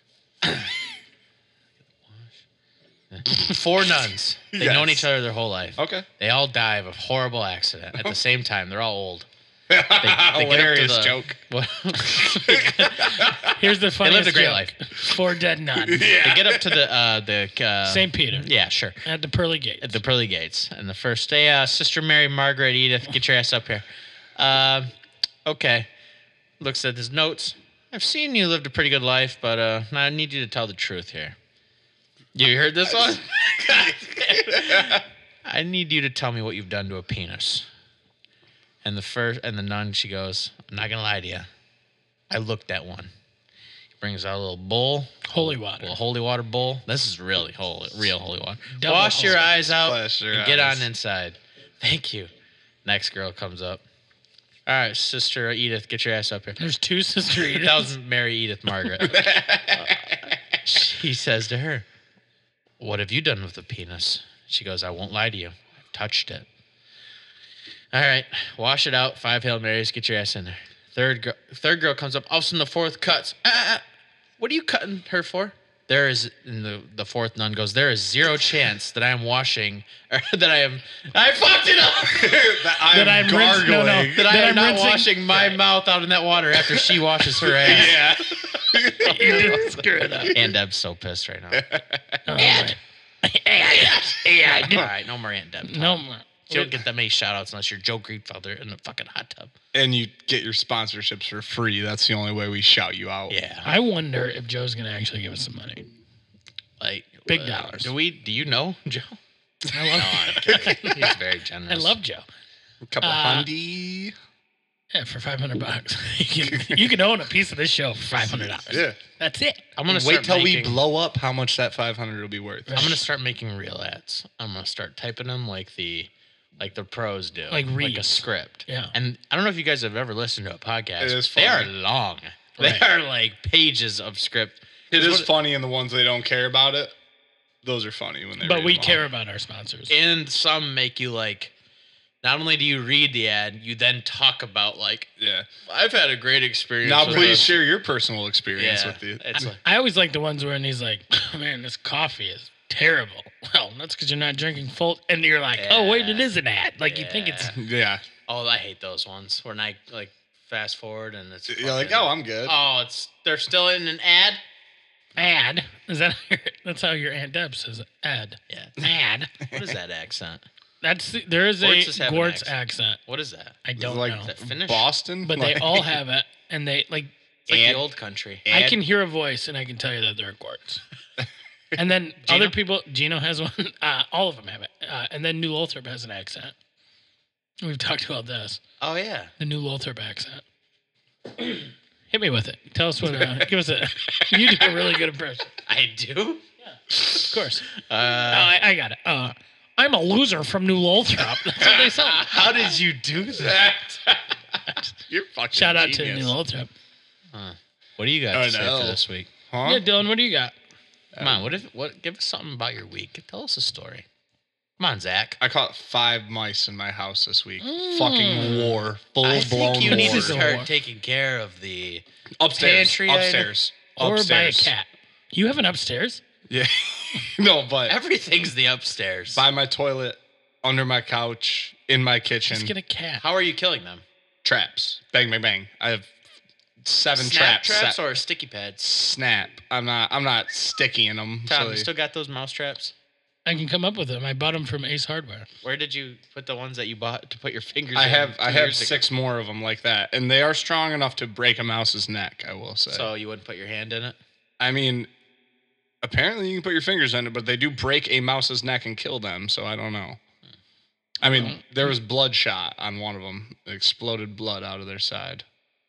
Four nuns. They've known Yes. each other their whole life. Okay. They all die of a horrible accident at the same time. They're all old. They, they Hilarious get up to the, joke. What? Here's the funniest lived a great joke. life. Four dead nuns. They get up to the uh, the uh, Saint Peter. Yeah, sure. At the pearly gates. At the pearly gates. And the first day, uh, Sister Mary Margaret Edith, get your ass up here. Uh, okay. Looks at his notes. I've seen you lived a pretty good life, but uh, I need you to tell the truth here. You heard this one? I need you to tell me what you've done to a penis. And the first, and the nun, she goes, "I'm not gonna lie to you. I looked at one." He brings out a little bowl, Holy a water. little holy water bowl. This is really holy, real holy water. Double Wash your holy. eyes out Splash your and get eyes. on inside. Thank you. Next girl comes up. All right, Sister Edith, get your ass up here. There's two Sister Ediths. That was Mary Edith Margaret. Uh, he says to her, "What have you done with the penis?" She goes, "I won't lie to you. I've touched it." All right, wash it out. Five Hail Marys, get your ass in there. Third girl, third girl comes up. All of a sudden, the fourth cuts. Ah, ah, ah. What are you cutting her for? There is, and the, the fourth nun goes, "There is zero chance that I am washing, or that I am, I fucked it up. that I'm That I'm rinsing- gargling. no, no. that I That am I'm not rinsing- washing my mouth out in that water after she washes her ass." Yeah. You didn't screw it up. And Deb's so pissed right now. Oh, right. All right, no more Aunt Deb. No more. You don't get that many shout outs unless you're Joe Greenfelder in the fucking hot tub. And you get your sponsorships for free. That's the only way we shout you out. Yeah. I wonder if Joe's gonna actually give us some money. Like Big uh, dollars. Do we do you know Joe? I love. No, I'm kidding. He's very generous. I love Joe. A couple Uh, hundy. Yeah, for five hundred bucks, you can you can own a piece of this show for five hundred dollars. Yeah. That's it. I'm gonna Wait start till making, we blow up how much that five hundred will be worth. I'm gonna start making real ads. I'm gonna start typing them like the like the pros do. Like like a reads. script. Yeah. And I don't know if you guys have ever listened to a podcast. It is They are funny. long. Right. They are like pages of script. It Here's is what- funny, and the ones they don't care about it, those are funny when they. But read we them care all. about our sponsors. And some make you like Not only do you read the ad, you then talk about like, Yeah. I've had a great experience. Now, with please this." share your personal experience Yeah, with the. it's like, I always like the ones where he's like, man, this coffee is terrible. Well, that's because you're not drinking full. And you're like, oh, wait, it is an ad. Like, you think it's. Yeah. oh, I hate those ones when I like fast forward and it's. You're like, fucking- oh, I'm good. Oh, it's they're still in an ad. Ad? Is that that's how your Aunt Deb says it? Ad. Yeah. Ad. What is that accent? That's the, there is Gortz does a have an Gortz accent. accent. What is that? I don't like know, Is that Finnish? Boston, but Like- they all have it, and they like. It's like And- the old country. I And- can hear a voice, and I can tell you that they're Gortz. And then Gino? other people, Gino has one. Uh, all of them have it. Uh, and then New Lothrop has an accent. We've talked about this. Oh yeah. The New Lothrop accent. Hit me with it. Tell us what. Uh, give us a. You do a really good impression. I do. Of course. Uh, Oh, I, I got it. Uh, I'm a loser from New Lothrop. That's what they sound. how did you do that? You're fucking Shout out to genius. New Lothrop. What do you got I to say know. for this week? Huh? Yeah, Dylan, what do you got? Come on, what if what? Give us something about your week. Tell us a story. Come on, Zach. I caught five mice in my house this week. Fucking war. Full I blown think you war. need to This is a war. start taking care of the upstairs. pantry item. upstairs. Or upstairs. by a cat. You have an upstairs? Yeah. no, but everything's the upstairs. by my toilet, under my couch, in my kitchen. Just get a cat. How are you killing them? Traps. Bang, bang, bang. I have seven Snap traps. traps set- or sticky pads? snap. I'm not. I'm not sticky in them. Tom, so you still got those mouse traps? I can come up with them. I bought them from Ace Hardware. Where did you put the ones that you bought to put your fingers I in? have. I two have years ago? six more of them like that, and they are strong enough to break a mouse's neck. I will say. So you wouldn't put your hand in it? I mean, apparently you can put your fingers in it, but they do break a mouse's neck and kill them. So I don't know. I mean, there was bloodshot on one of them. Exploded blood out of their side.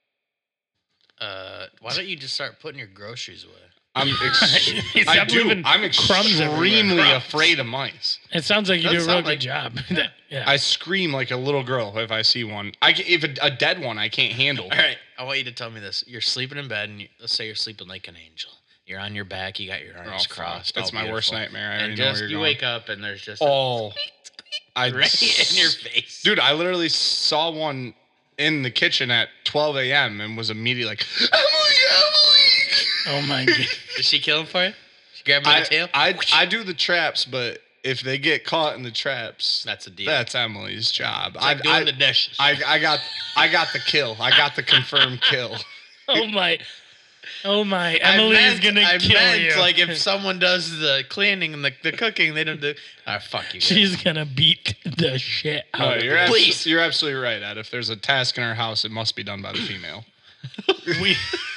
Uh, why don't you just start putting your groceries away? I'm. Ex- Stop I do. leaving I'm crumbs everywhere. extremely Crumbs. afraid of mice. It sounds like you Doesn't do a real sound good like- job. yeah. I scream like a little girl if I see one. I can, if a, a dead one I can't handle. All right, I want you to tell me this. You're sleeping in bed, and you, let's say you're sleeping like an angel. You're on your back. You got your Oh, arms fuck. crossed. That's all my worst beautiful. nightmare. I And already know where just you're you going. wake up and there's just a Oh, I right in your face. dude, I literally saw one in the kitchen at twelve a.m. and was immediately like, Emily, oh my god. Did she kill him for you? She grabbed him by Emily. the tail. I, I I do the traps, but if they get caught in the traps, That's a deal. that's Emily's job. It's like I, doing I, the dishes. I I got I got the kill. I got the confirmed kill. Oh my. Oh my. I Emily meant- is gonna I kill meant, you. like if someone does the cleaning and the, the cooking, they don't do. Ah, fuck you. Guys. She's gonna beat the shit out No, of you're you. abso- Please. you're absolutely right, Ed. If there's a task in our house, it must be done by the female. We,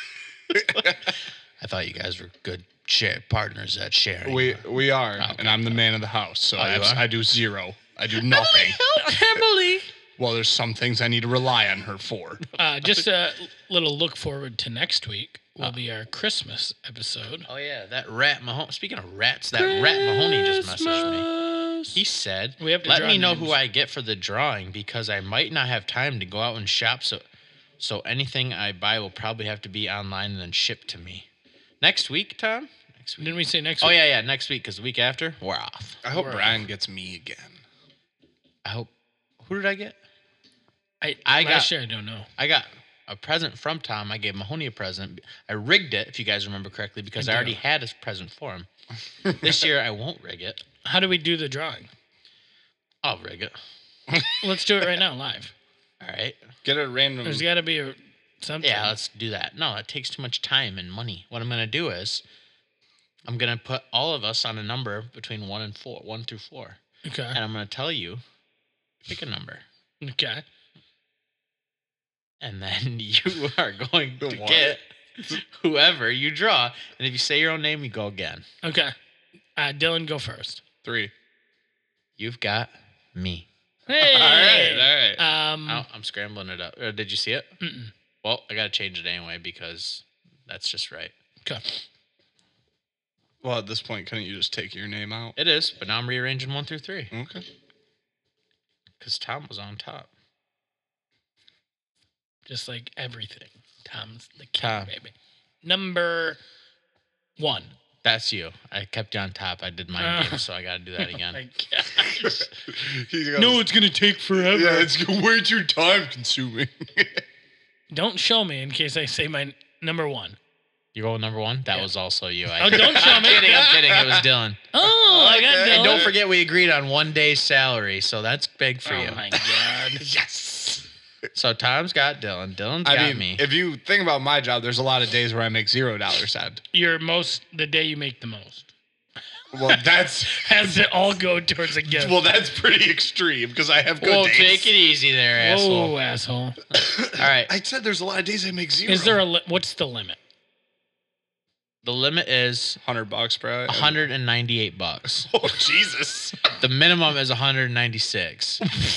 I thought you guys were good share partners at sharing. We we are, Okay. and I'm the man of the house, so Oh, I, you abs- are? I do zero. I do nothing. Emily. Well, there's some things I need to rely on her for. Uh, just a little look forward to next week will be our Christmas episode. Oh yeah, that rat Mahoney. Speaking of rats, that rat Mahoney just messaged me. Christmas. He said, We have to "Let draw me know names. who I get for the drawing because I might not have time to go out and shop. So, so anything I buy will probably have to be online and then shipped to me next week, Tom. Next week. Didn't we say next Oh week? yeah, yeah, next week because the week after we're off. I hope We're Brian gets me again. I hope. Who did I get? I, I last got- year, I don't know. I got a present from Tom. I gave Mahoney a present. I rigged it, if you guys remember correctly, because I, I do. already had a present for him. This year I won't rig it. How do we do the drawing? I'll rig it. Let's do it right now, live. All right. Get a random. There's got to be a, something. Yeah, let's do that. No, it takes too much time and money. What I'm gonna do is, I'm gonna put all of us on a number between one and four, one through four, Okay. and I'm gonna tell you, pick a number, Okay. and then you are going to What? get whoever you draw, and if you say your own name, you go again. Okay. Uh, Dylan, go first. Three. You've got me. Hey. All right, all right. Um. Oh, I'm scrambling it up. Uh, did you see it? mm-mm. Well, I gotta change it anyway because that's just right. Okay. Well, at this point, couldn't you just take your name out? It is, but now I'm rearranging one through three Okay. because Tom was on top. Just like everything. Tom's the king, Tom. baby. Number one. That's you. I kept you on top. I did my Uh, game, so I got to do that again. My gosh. He goes, No, it's gonna take forever. yeah, it's way too time consuming. Don't show me in case I say my n- number one. You go with number one? That Yeah. was also you. I Oh, don't show I'm me. kidding. I'm kidding. It was Dylan. Oh, I got Okay. Dylan. And don't forget, we agreed on one day's salary, so that's big for Oh you. my god. Yes. So Tom's got Dylan. Dylan's I got mean, me. if you think about my job, there's a lot of days where I make zero dollars Ed. Your most the day you make the most. Well, that's Has it all go towards a gift? well, that's pretty extreme because I have good Whoa, days. take it easy there, Whoa, asshole. asshole. All right. I said there's a lot of days I make zero. Is there a li- what's the limit? The limit is hundred bucks, bro? one hundred ninety-eight bucks. Oh Jesus! The minimum is one hundred ninety-six.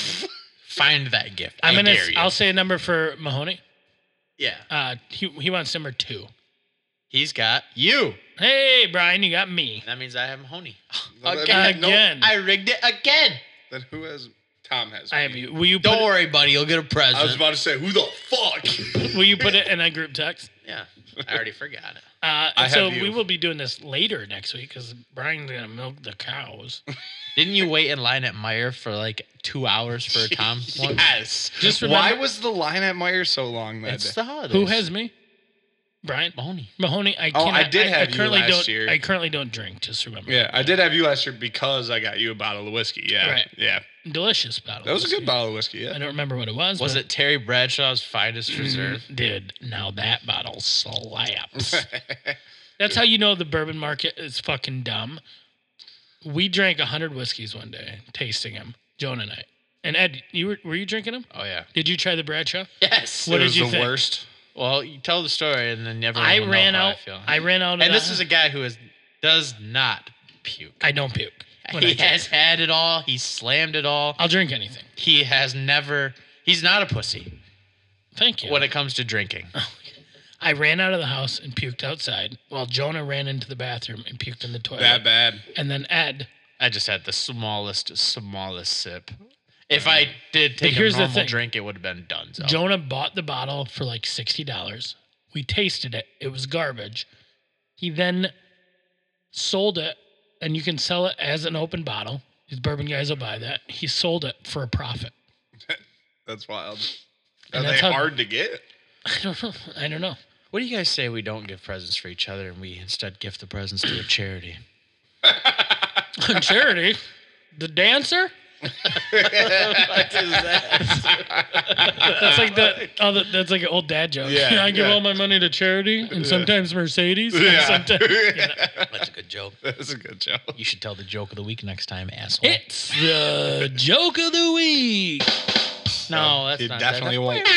Find that gift. I'm I gonna. dare you. I'll say a number for Mahoney. yeah. Uh, he he wants number two. He's got you. Hey, Brian, you got me. That means I have Mahoney. No, that- Again. no, Again. I rigged it again. Then who has? Tom has. I have me. you. Will you put Don't it, worry, buddy. You'll get a present. I was about to say, who the fuck? Will you put it in a group text? yeah. I already forgot it. Uh, I so have you. we will be doing this later next week because Brian's gonna milk the cows. Didn't you wait in line at Meyer for like two hours for a Tom one? Yes. Just Why remember- was the line at Meyer so long that It's day? the holidays. Who has me? Brian Mahoney? Mahoney. I Oh, cannot, I did I, have I you currently last don't. year. I currently don't drink. Just remember. Yeah, I did have you last year because I got you a bottle of whiskey. Yeah. Right. Yeah. Delicious bottle. That was a whiskey. good bottle of whiskey. I Yeah. don't remember what it was. Was but- it Terry Bradshaw's finest reserve? Dude, now that bottle slaps. That's how you know the bourbon market is fucking dumb. We drank a hundred whiskeys one day, tasting them, Joan and I. And Ed, you were were you drinking them? Oh yeah. Did you try the Bradshaw? Yes. What it did was you the think? worst. Well, you tell the story, and then everyone I will ran know how out. I feel. I ran out. Of and the- this is a guy who is does not puke. I don't puke. when I He drink. has had it all. He's slammed it all. I'll drink anything. He has never. He's not a pussy Thank you. when it comes to drinking. I ran out of the house and puked outside, while Jonah ran into the bathroom and puked in the toilet. That bad. And then Ed. I just had the smallest, smallest sip. If I did take a here's the normal thing. drink, it would have been done. So. Jonah bought the bottle for like sixty dollars. We tasted it. It was garbage. He then sold it, and you can sell it as an open bottle. These bourbon guys will buy that. He sold it for a profit. That's wild. Are And they that's how- hard to get? I don't know. I don't know. What do you guys say we don't give presents for each other and we instead gift the presents to a charity? Charity? The dancer? What is that? That's like the, oh, the that's like an old dad joke. Yeah, I give yeah. all my money to charity, and sometimes Mercedes, and Yeah. sometimes That's a good joke. That's a good joke. You should tell the joke of the week next time, asshole. it's the joke of the week. no, that's He not definitely that. won't.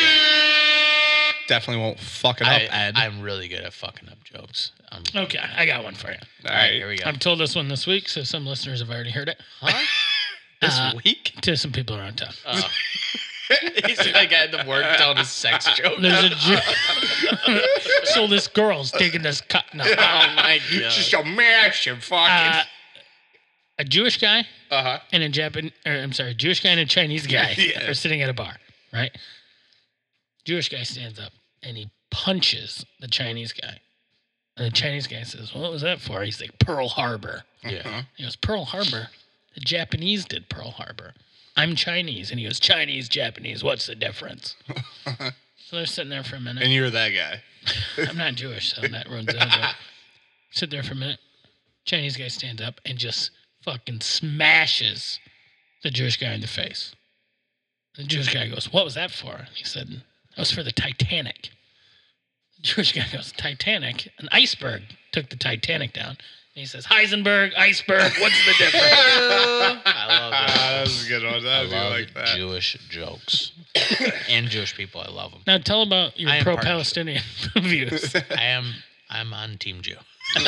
Definitely won't fuck it up, I, Ed. I'm really good at fucking up jokes. Um, Okay, I got one for you. All all right, here we go. I've told this one this week, so some listeners have already heard it. Huh? This Uh, week? To some people around town. Oh. He's like at the work telling a sex joke. There's a ju- so this girl's taking this cut now. Oh my god. Just a massive fucking. Uh, a Jewish guy Uh huh. and a Japan, or I'm sorry, a Jewish guy and a Chinese guy Yeah. are sitting at a bar, right? Jewish guy stands up and he punches the Chinese guy. And the Chinese guy says, "What was that for?" He's like, "Pearl Harbor." Yeah. He goes, "Pearl Harbor? The Japanese did Pearl Harbor. I'm Chinese." And he goes, "Chinese, Japanese, what's the difference?" So they're sitting there for a minute. And you're that guy. I'm not Jewish, so that runs out. But sit there for a minute. Chinese guy stands up and just fucking smashes the Jewish guy in the face. The Jewish guy goes, "What was that for?" And he said, "That was for the Titanic." The Jewish guy goes, "Titanic? An iceberg took the Titanic down." And he says, "Heisenberg, iceberg, what's the difference?" I love it. that was a good one. I That was love like that. Jewish jokes. And Jewish people, I love them. Now tell about your I am pro-Palestinian views. I am I'm on Team Jew.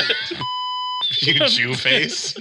You Jew face.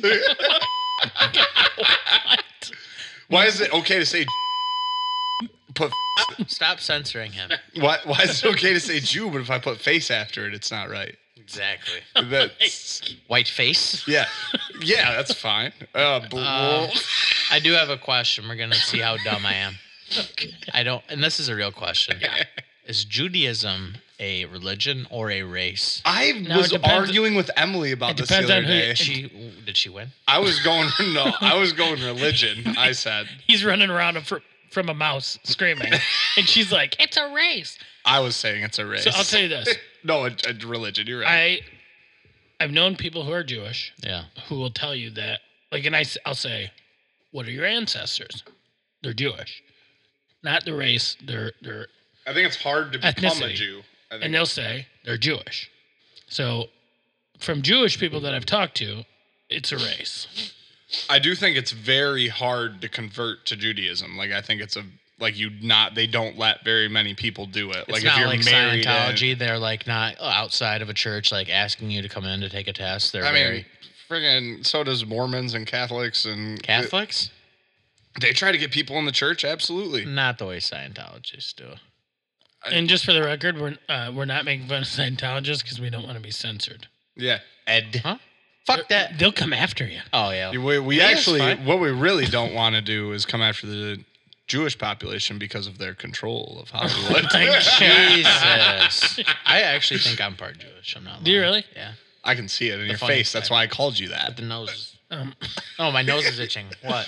What? Why is it okay to say? Put Stop censoring him. why? Why is it okay to say Jew, but if I put face after it, it's not right? Exactly. That's White face. yeah, yeah. That's fine. Uh, bl- Uh, I do have a question. We're gonna see how dumb I am. I don't, and this is a real question. Yeah. Is Judaism a religion or a race? I Now, was it depends- arguing with Emily about it this the depends other on who- day. it- She did she win? I was going no, I was going religion. I said He's running around fr- from a mouse screaming, and she's like, "It's a race." I was saying it's a race. So I'll tell you this: no, a, a religion. You're right. I, I've known people who are Jewish Yeah. who will tell you that, like, and I, s- I'll say, "What are your ancestors?" They're Jewish, not the race. They're they're, I think it's hard to become a Ethnicity. Jew. I think and they'll say they're Jewish. So, from Jewish people that I've talked to, it's a race. I do think it's very hard to convert to Judaism. Like I think it's a like you not they don't let very many people do it. It's like not if you're like married, Scientology. in- They're like not outside of a church, like asking you to come in to take a test. They're I very mean, friggin' so does Mormons and Catholics and Catholics. They, they try to get people in the church. Absolutely. Not the way Scientologists do. And just for the record, we're uh, we're not making fun of Scientologists because we don't want to be censored. Yeah. Ed. Huh? Fuck that. They'll come after you. Oh yeah. We, we Yeah, it's actually, fine. what we really don't want to do is come after the Jewish population because of their control of Hollywood. Jesus. I actually think I'm part Jewish. I'm not. Do you lying. really? Yeah. I can see it in your funny face. That's side. why I called you that. But the nose. Is, Um, oh, my nose is itching. What?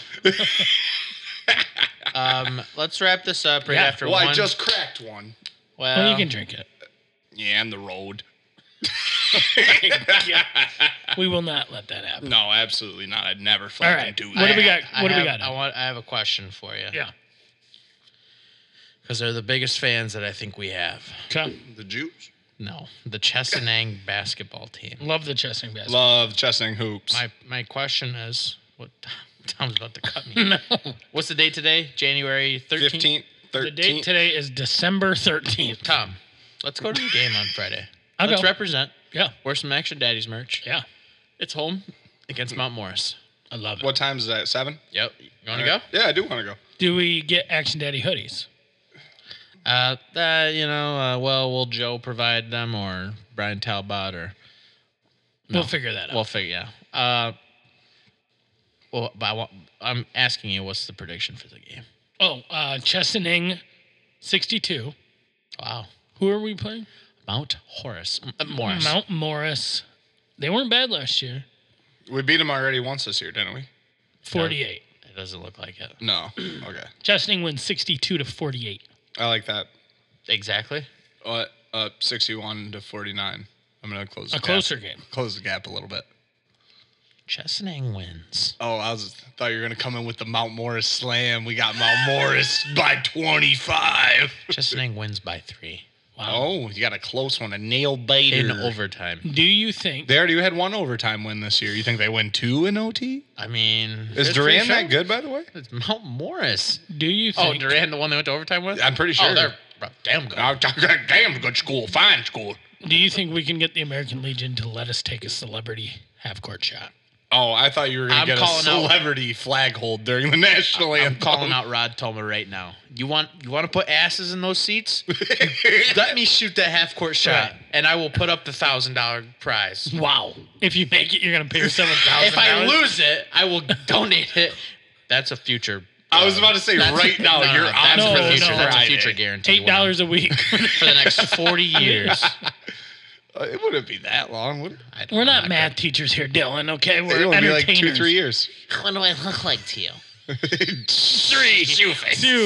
um. Let's wrap this up right Yeah. after Well, one. I just cracked one. Well, well, you can drink it. Yeah, and the road. We will not let that happen. No, absolutely not. I'd never All fucking right. do What that. do we got? I What do we have- got? I want. I have a question for you. Yeah. Because they're the biggest fans that I think we have. Okay. The Jews No, the Chesaning basketball team. Love the chesting basket. love chesting hoops. My my question is, what Tom's about to cut me. No. What's the date today? January thirteenth. fifteenth, The thirteenth. date today is December thirteenth. Tom, let's go to the game on Friday. I'll let's go. represent. Yeah. Wear some Action Daddy's merch. Yeah. It's home against Mount Morris. I love it. What time is that? Seven? Yep. You want to go? Yeah, I do want to go. Do we get Action Daddy hoodies? Uh, uh, you know, uh, well, will Joe provide them or Brian Talbot or We'll figure that out. we'll figure. Yeah. Uh, well, but I want, I'm asking you, what's the prediction for the game? oh, uh, Chesaning sixty-two. Wow. Who are we playing? Mount Horace. Uh, Morris. Mount Morris. They weren't bad last year. We beat them already once this year, didn't we? forty-eight. It doesn't look like it. No. Okay. Chesaning wins sixty-two to forty-eight. I like that. Exactly. Uh, uh, sixty-one to forty-nine. I'm gonna close the A gap. closer game. Close the gap a little bit. Chesaning wins. Oh, I was thought you were gonna come in with the Mount Morris slam. We got Mount Morris by twenty-five. Chesaning wins by three Wow. Oh, you got a close one, a nail biter. in overtime. Do you think They already had one overtime win this year. You think they win two in O T? I mean, Is it's Duran pretty that sure. good, by the way? It's Mount Morris. do you Oh, think Duran, the one they went to overtime with? I'm pretty Oh, sure. they're bro, damn good. Oh, damn good school, fine school. do you think we can get the American Legion to let us take a celebrity half court shot? Oh, I thought you were gonna I'm get a calling out- celebrity flag hold during the national I'm anthem. calling out Rod Toma right now. You want you want to put asses in those seats? Let me shoot that half court shot, Right. and I will put up the thousand dollar prize. Wow. If you make it, you're going to pay yourself a thousand If I lose it, I will donate it. That's a future. I was uh, about to say that's- right now, no, no, you're no, on that's for for the this future. That's a Friday. future guarantee. eight dollars a week. for the next forty years. Uh, it wouldn't be that long, would it? I don't We're know, not I math teachers here, Dylan, okay? It We're would be like entertainers. two, three years. What do I look like to you? Three. Two.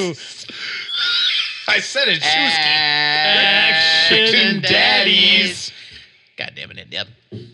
I said it, Shoesky. Action Action Daddies. God damn it, India.